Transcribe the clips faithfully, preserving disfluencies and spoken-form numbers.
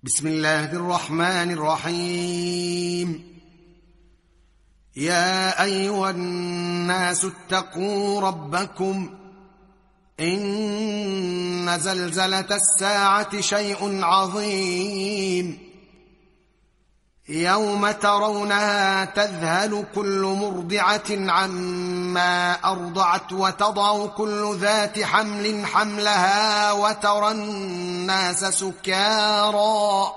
بسم الله الرحمن الرحيم. يا أيها الناس اتقوا ربكم، إن زلزلة الساعة شيء عظيم، يوم ترونها تذهل كل مرضعة عما أرضعت وتضع كل ذات حمل حملها وترى الناس سكارى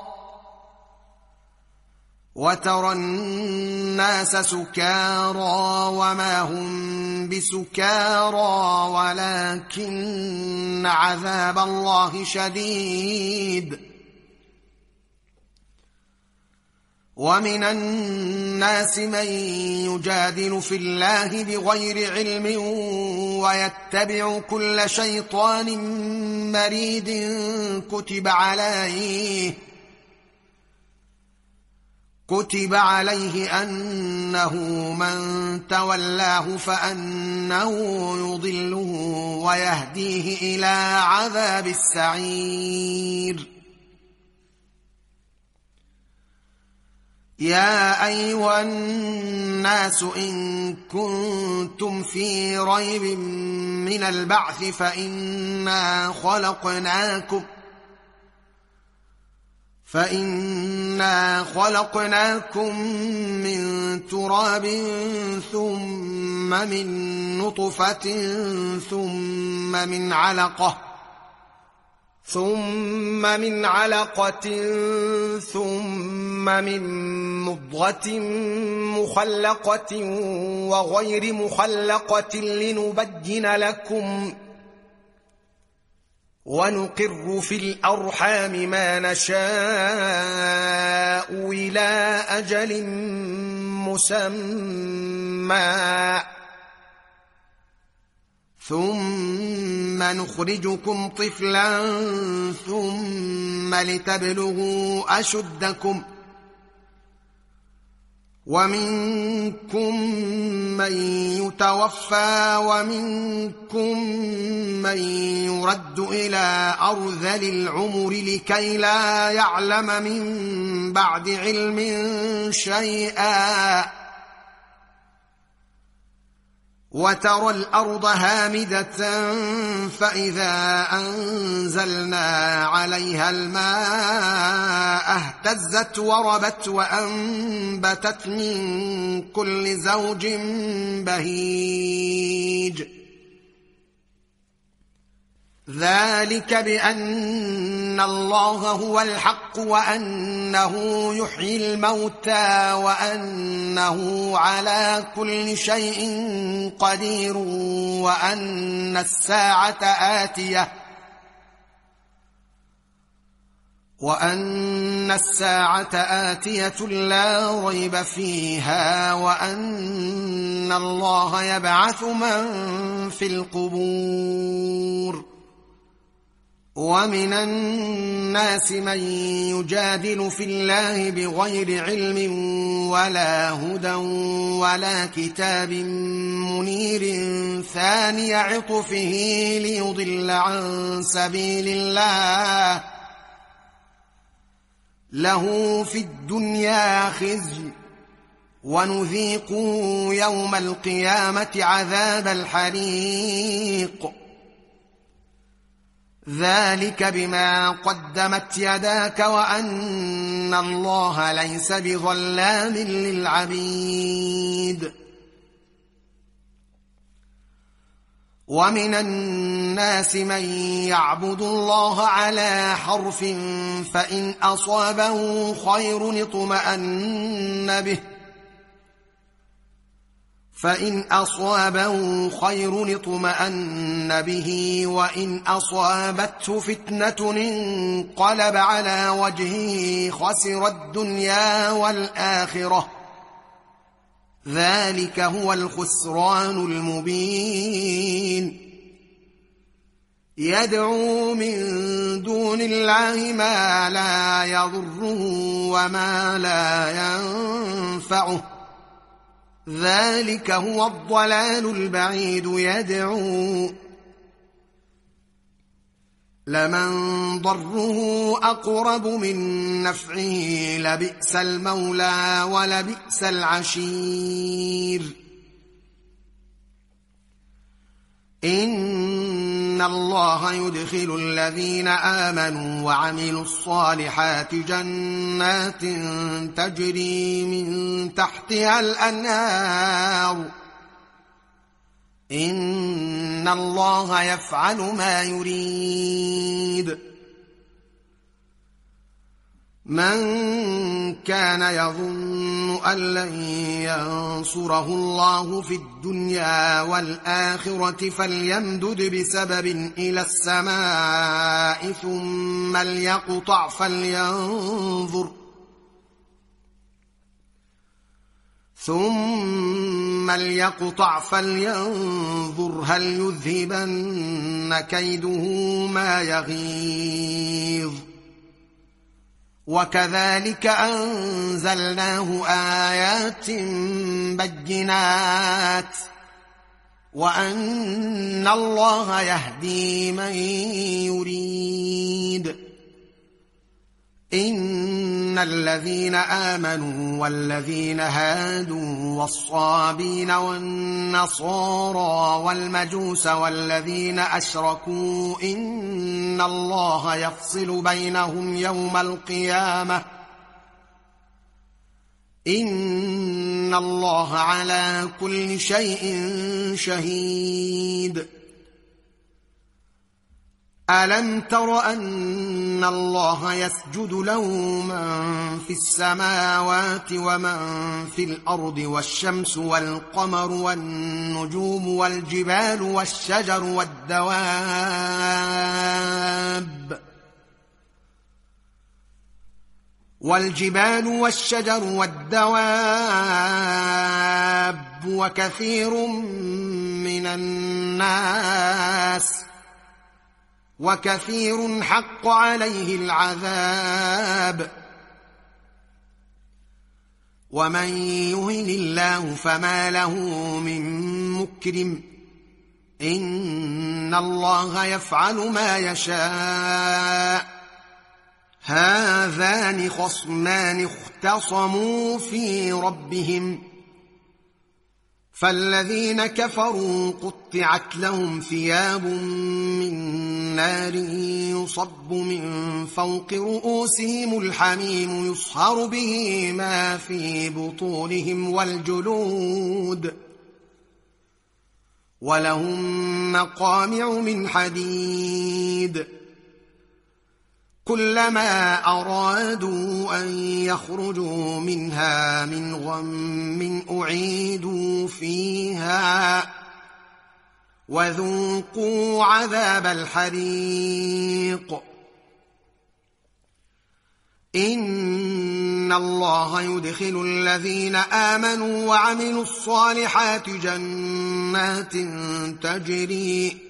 وترى الناس سكارى وما هم بسكارى ولكن عذاب الله شديد. ومن الناس من يجادل في الله بغير علم ويتبع كل شيطان مريد كتب عليه كتب عليه أنه من تولاه فأنه يضله ويهديه إلى عذاب السعير. يا أيها الناس إن كنتم في ريب من البعث فإنا خلقناكم فإنا خلقناكم من تراب ثم من نطفة ثم من علقة ثم من علقة ثم من مضغة مخلقة وغير مخلقة لنبين لكم، ونقر في الأرحام ما نشاء إلى أجل مسمى ثم نخرجكم طفلا ثم لتبلغوا أشدكم، ومنكم من يتوفى ومنكم من يرد إلى أرذل العمر لكي لا يعلم من بعد علم شيئا، وترى الأرض هامدة فإذا أنزلنا عليها الماء اهتزت وربت وأنبتت من كل زوج بهيج. ذلك بأن الله هو الحق وأنه يحيي الموتى وأنه على كل شيء قدير وأن الساعة آتية وأن الساعة آتية لا ريب فيها وأن الله يبعث من في القبور. ومن الناس من يجادل في الله بغير علم ولا هدى ولا كتاب منير ثاني عطفه ليضل عن سبيل الله، له في الدنيا خزي ونذيقه يوم القيامة عذاب الحريق. ذلك بما قدمت يداك وأن الله ليس بظلام للعبيد. ومن الناس من يعبد الله على حرف فإن أصابه خير اطمأن به فإن أصابه خير اطمأن به وإن أصابته فتنة انقلب على وجهه خسر الدنيا والآخرة، ذلك هو الخسران المبين. يدعو من دون الله ما لا يضره وما لا ينفعه، ذلك هو الضلال البعيد. يدعو لمن ضره أقرب من نفعه لبئس المولى ولبئس العشير إن الله يدخل الذين آمنوا وعملوا الصالحات جنات تجري من تحتها الأنهار إن الله يفعل ما يريد من كان يظن أن لن ينصره الله في الدنيا والآخرة فليمدد بسبب إلى السماء ثم ليقطع فلينظر ثم ليقطع فلينظر هل يذهبن كيده ما يغيظ وكذلك أنزلناه آيات بينات وأن الله يهدي من يريد إن الذين آمنوا والذين هادوا والصابين والنصارى والمجوس والذين أشركوا إن الله يفصل بينهم يوم القيامة إن الله على كل شيء شهيد ألم تر أن الله يسجد له من في السماوات ومن في الأرض والشمس والقمر والنجوم والجبال والشجر والدواب والجبال والشجر والدواب وكثير من الناس وكثير حق عليه العذاب ومن يهن الله فما له من مكرم إن الله يفعل ما يشاء هذان خصمان اختصموا في ربهم فالذين كفروا قطعت لهم ثياب من نار يصب من فوق رؤوسهم الحميم يصهر به ما في بطونهم والجلود ولهم مقامع من حديد كلما أرادوا أن يخرجوا منها من غم أعيدوا فيها وذوقوا عذاب الحريق إن الله يدخل الذين آمنوا وعملوا الصالحات جنات تجري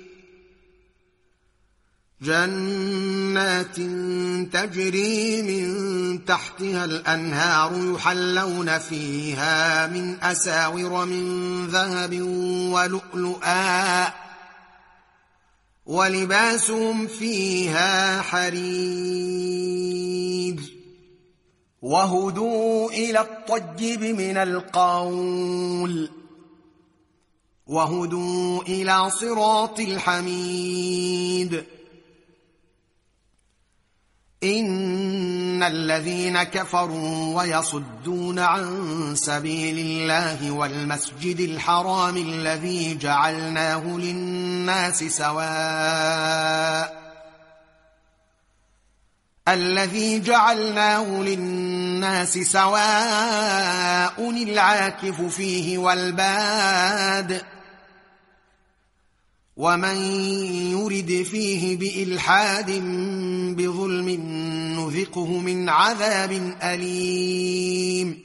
جنات تجري من تحتها الأنهار يحلون فيها من أساور من ذهب ولؤلؤا ولباسهم فيها حرير وهدوا إلى الطيب من القول وهدوا إلى صراط الحميد إن الذين كفروا ويصدون عن سبيل الله والمسجد الحرام الذي جعلناه للناس سواء الذي جعلناه للناس سواء العاكف فيه والباد ومن يرد فيه بإلحاد بظلم نذقه من عذاب أليم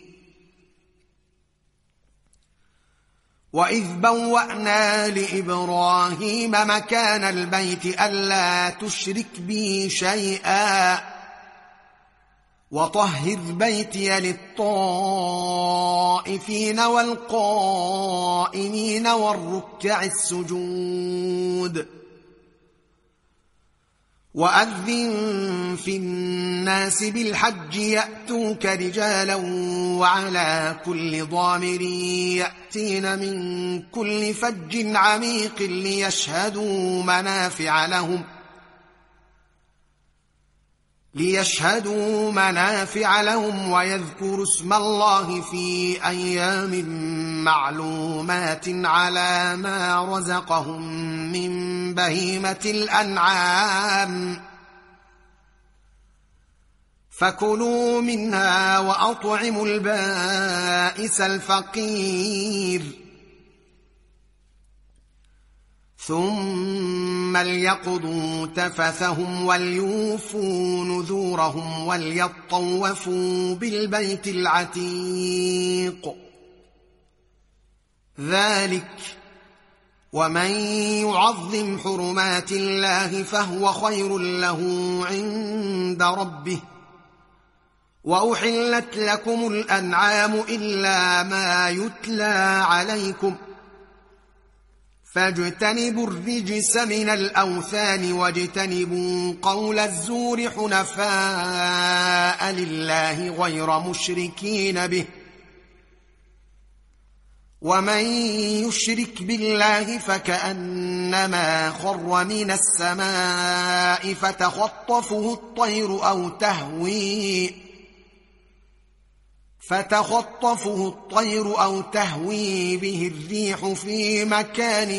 وإذ بوأنا لإبراهيم مكان البيت ألا تشرك بي شيئا وطهر بيتي للطائفين والقائمين والركع السجود وأذن في الناس بالحج يأتوك رجالا وعلى كل ضامر يأتين من كل فج عميق ليشهدوا منافع لهم ليشهدوا منافع لهم ويذكروا اسم الله في أيام معلومات على ما رزقهم من بهيمة الأنعام فكلوا منها وأطعموا البائس الفقير ثم ليقضوا تفثهم وليوفوا نذورهم وليطوفوا بالبيت العتيق ذلك ومن يعظم حرمات الله فهو خير له عند ربه وأحلت لكم الأنعام إلا ما يتلى عليكم فاجتنبوا الرجس من الأوثان واجتنبوا قول الزور حنفاء لله غير مشركين به ومن يشرك بالله فكأنما خر من السماء فتخطفه الطير أو تهوي فتخطفه الطير أو تهوي به الريح في مكان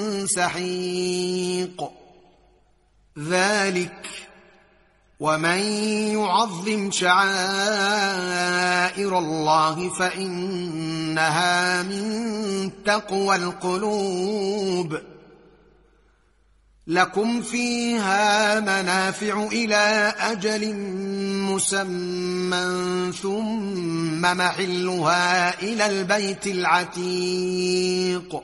سحيق ذلك ومن يعظم شعائر الله فإنها من تقوى القلوب لكم فيها منافع إلى أجل مسمى ثم محلها إلى البيت العتيق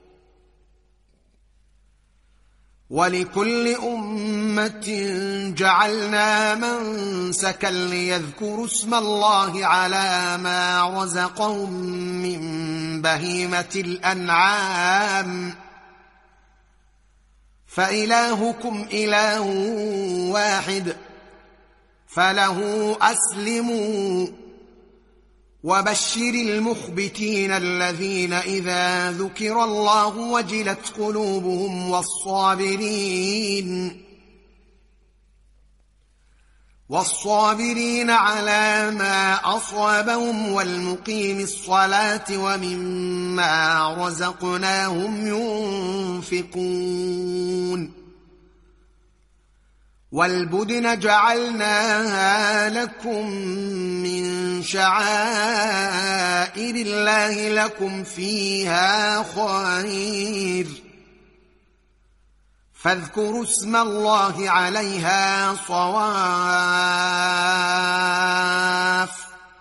ولكل أمة جعلنا منسكا ليذكروا اسم الله على ما رزقهم من بهيمة الأنعام فإلهكم إله واحد فله أسلموا وبشر المخبتين الذين إذا ذكر الله وجلت قلوبهم والصابرين والصابرين على ما أصابهم والمقيم الصلاة ومما رزقناهم ينفقون والبدن جعلناها لكم من شعائر الله لكم فيها خير فاذكروا اسم الله عليها صواف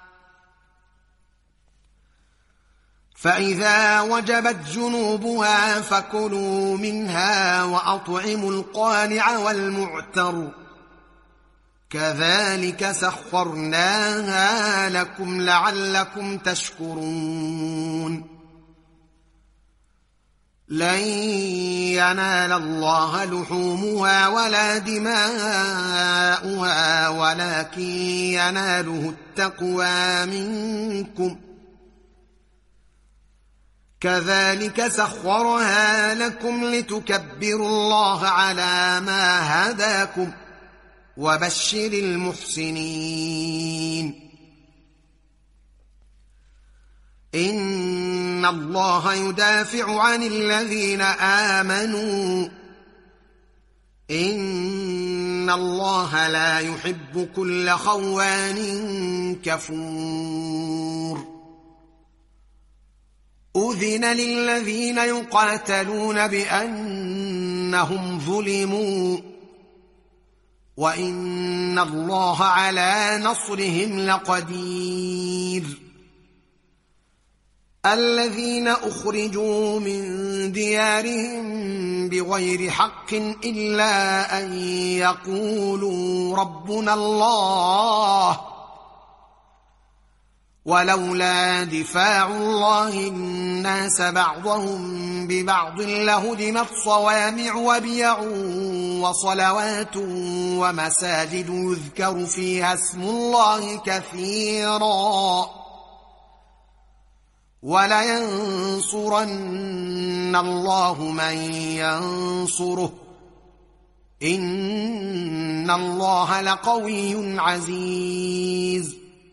فإذا وجبت جنوبها فكلوا منها وأطعموا القانع والمعتر كذلك سخرناها لكم لعلكم تشكرون لن ينال الله لحومها ولا دماؤها ولكن يناله التقوى منكم كذلك سخرها لكم لتكبروا الله على ما هداكم وبشر المحسنين إن الله يدافع عن الذين آمنوا إن الله لا يحب كل خوان كفور أذن للذين يقاتلون بأنهم ظلموا وإن الله على نصرهم لقدير الذين أخرجوا من ديارهم بغير حق إلا أن يقولوا ربنا الله ولولا دفاع الله الناس بعضهم ببعض لهدمت صوامع وبيع وصلوات ومساجد يذكر فيها اسم الله كثيرا ولينصرن الله من ينصره إن الله لقوي عزيز.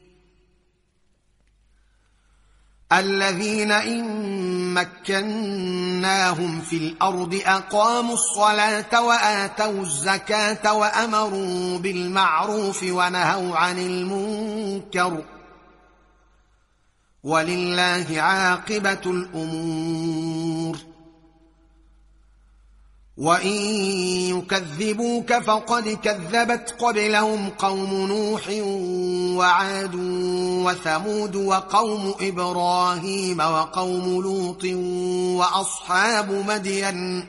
الذين إن مكناهم في الأرض أقاموا الصلاة وآتوا الزكاة وأمروا بالمعروف ونهوا عن المنكر ولله عاقبة الأمور. وإن يكذبوك فقد كذبت قبلهم قوم نوح وعاد وثمود وقوم إبراهيم وقوم لوط وأصحاب مدين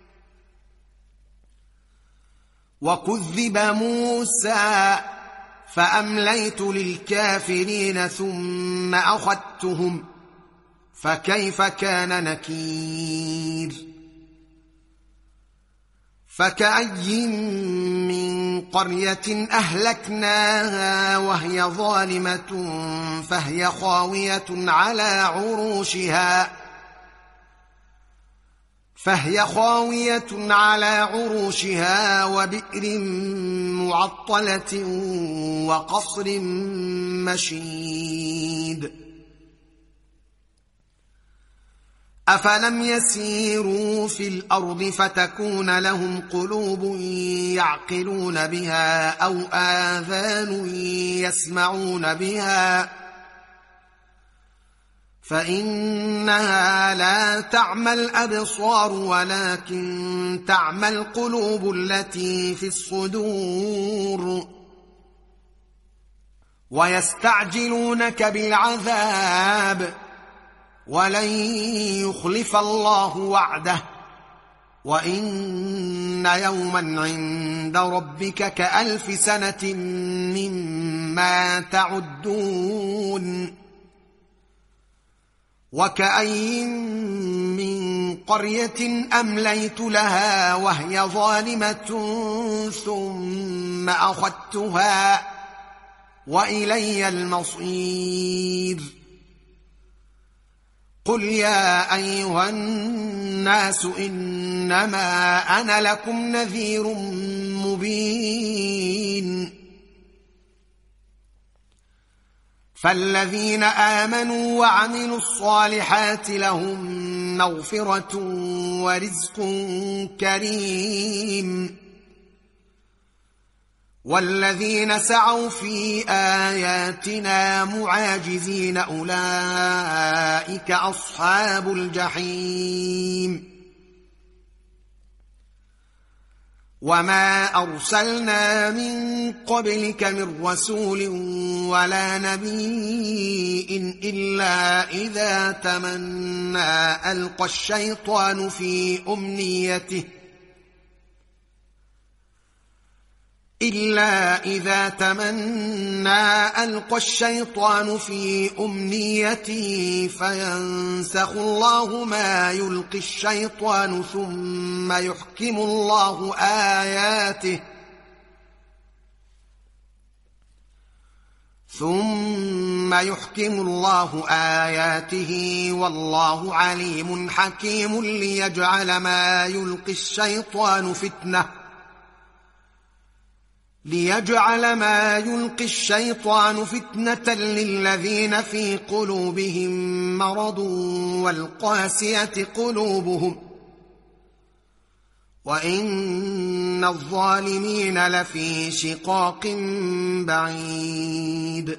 وكذب موسى فأمليت للكافرين ثم أخذتهم فكيف كان نكير. فكأي من قرية أهلكناها وهي ظالمة فهي خاوية على عروشها فهي خاوية على عروشها وبئر معطلة وقصر مشيد. أفلم يسيروا في الأرض فتكون لهم قلوب يعقلون بها أو آذان يسمعون بها فإنها لا تعمى الأبصار ولكن تعمى القلوب التي في الصدور. ويستعجلونك بالعذاب ولن يخلف الله وعده وإن يوما عند ربك كألف سنة مما تعدون. وكأي من قرية أمليت لها وهي ظالمة ثم أخذتها وإلي المصير. قل يا أيها الناس إنما أنا لكم نذير مبين. فالذين آمنوا وعملوا الصالحات لهم مغفرة ورزق كريم والذين سعوا في آياتنا معاجزين أولئك أصحاب الجحيم. وما أرسلنا من قبلك من رسول ولا نبي إلا إذا تمنى ألقى الشيطان في أمنيته إلا إذا تمنى ألقى الشيطان في أمنيته فينسخ الله ما يلقي الشيطان ثم يحكم الله آياته ثم يحكم الله آياته والله عليم حكيم ليجعل ما يلقي الشيطان فتنة ليجعل ما يلقي الشيطان فتنة للذين في قلوبهم مرض والقاسية قلوبهم وإن الظالمين لفي شقاق بعيد.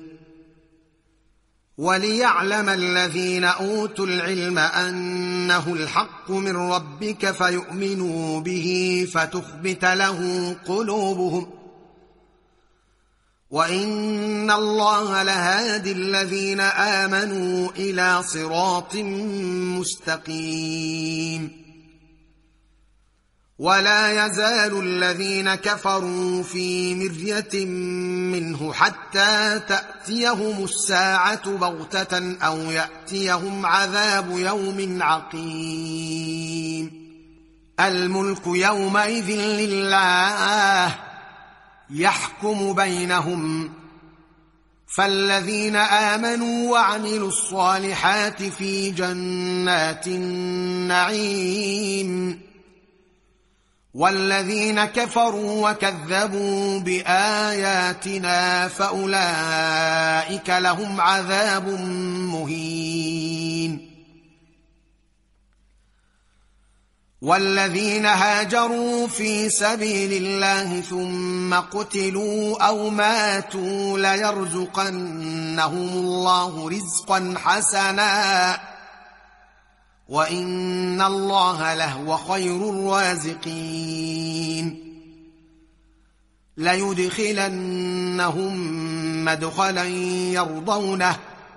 وليعلم الذين أوتوا العلم أنه الحق من ربك فيؤمنوا به فتخبت له قلوبهم وإن الله لهادي الذين آمنوا إلى صراط مستقيم. ولا يزال الذين كفروا في مرية منه حتى تأتيهم الساعة بغتة أو يأتيهم عذاب يوم عقيم الملك يومئذ لله يحكم بينهم فالذين آمنوا وعملوا الصالحات في جنات النعيم والذين كفروا وكذبوا بآياتنا فأولئك لهم عذاب مهين والذين هاجروا في سبيل الله ثم قتلوا أو ماتوا ليرزقنهم الله رزقا حسنا وإن الله لهو خير الرازقين ليدخلنهم مدخلا يرضونه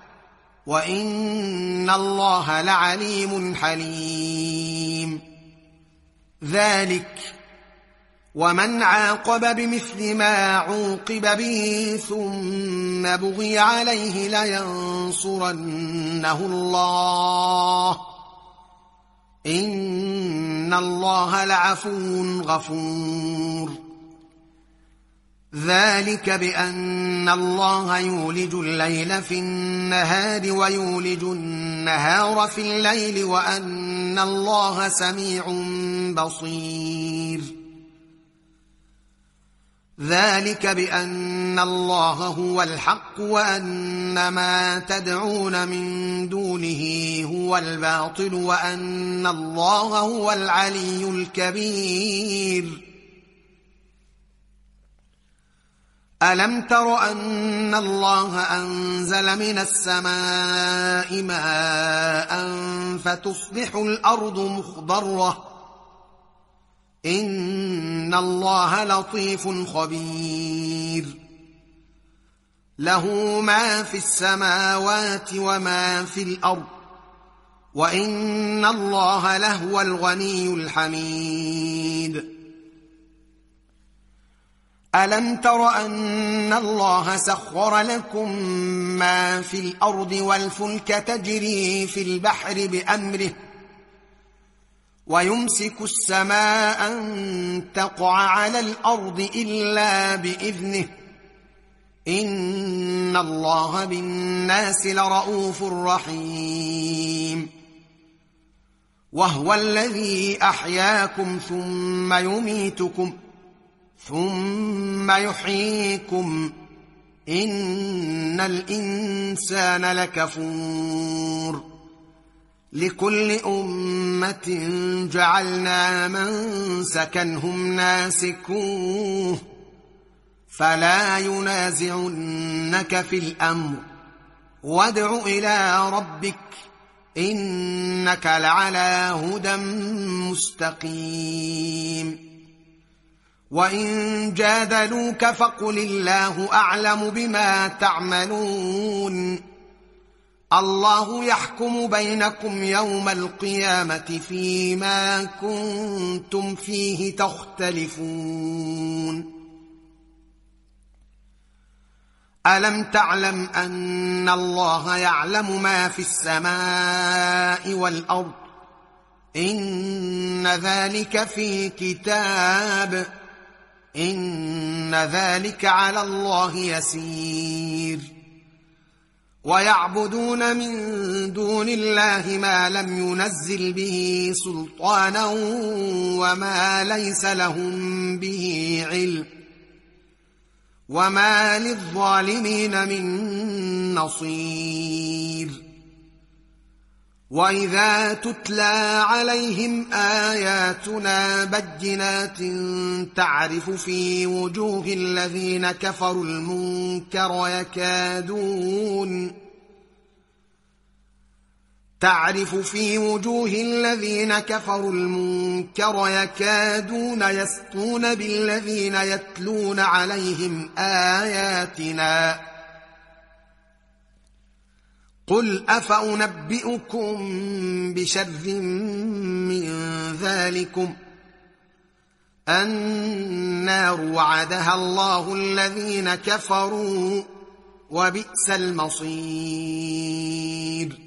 وإن الله لعليم حليم ذلك ومن عاقب بمثل ما عوقب به ثم بغي عليه لينصرنه الله إن الله لعفو غفور ذلك بأن الله يولج الليل في النهار ويولج النهار في الليل وأن الله سميع بصير ذلك بأن الله هو الحق وأن ما تدعون من دونه هو الباطل وأن الله هو العلي الكبير ألم تر أن الله أنزل من السماء ماء فتصبح الأرض مخضرة إن الله لطيف خبير له ما في السماوات وما في الأرض وإن الله لهو الغني الحميد ألم تر أن الله سخر لكم ما في الأرض والفلك تجري في البحر بأمره ويمسك السماء أن تقع على الأرض إلا بإذنه إن الله بالناس لرءوف رحيم وهو الذي أحياكم ثم يميتكم ثم يحييكم إن الإنسان لكفور لكل أمة جعلنا منسكا هم ناسكوه فلا ينازعنك في الأمر وادع إلى ربك إنك لعلى هدى مستقيم وإن جادلوك فقل الله أعلم بما تعملون الله يحكم بينكم يوم القيامة فيما كنتم فيه تختلفون ألم تعلم أن الله يعلم ما في السماء والأرض إن ذلك في كتاب إن ذلك على الله يسير ويعبدون من دون الله ما لم ينزل به سلطانا وما ليس لهم به علم وما للظالمين من نصير وإذا تتلى عليهم آياتنا بينات تعرف في وجوه الذين كفروا المنكر يكادون تعرف في وجوه الذين كفروا المنكر يكادون يسطون بالذين يتلون عليهم آياتنا قل أفأنبئكم بشر من ذلكم النار وعدها الله الذين كفروا وبئس المصير.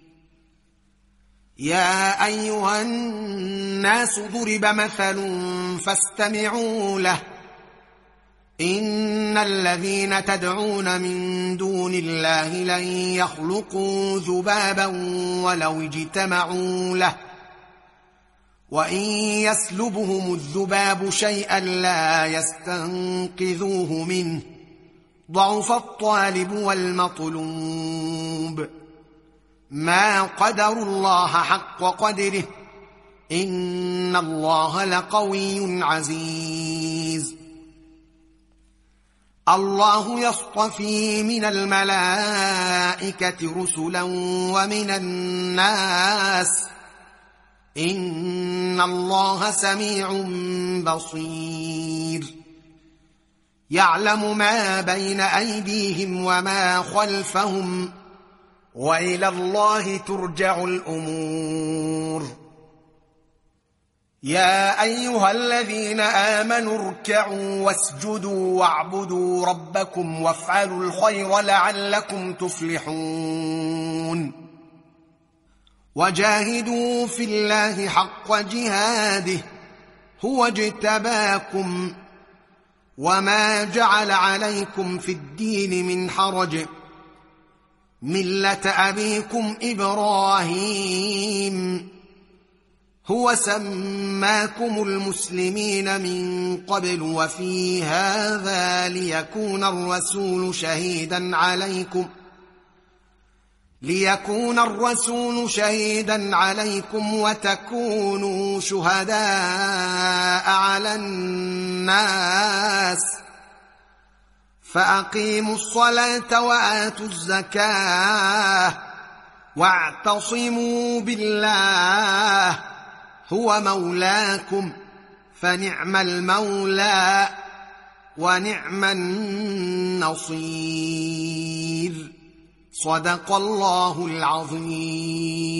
يا أيها الناس ضرب مثل فاستمعوا له إن الذين تدعون من دون الله لن يخلقوا ذبابا ولو اجتمعوا له وإن يسلبهم الذباب شيئا لا يستنقذوه منه ضعف الطالب والمطلوب ما قدروا الله حق قدره إن الله لقوي عزيز. الله يصطفي من الملائكة رسلا ومن الناس إن الله سميع بصير. يعلم ما بين أيديهم وما خلفهم وإلى الله ترجع الأمور. يا أيها الذين آمنوا اركعوا واسجدوا واعبدوا ربكم وافعلوا الخير لعلكم تفلحون. وجاهدوا في الله حق جهاده هو اجتباكم وما جعل عليكم في الدين من حرج ملة أبيكم إبراهيم هو سماكم المسلمين من قبل وفي هذا ليكون الرسول شهيدا عليكم ليكون الرسول شهيدا عليكم وتكونوا شهداء على الناس فأقيموا الصلاة وآتوا الزكاة واعتصموا بالله هو مولاكم فنعم المولى ونعم النصير. صدق الله العظيم.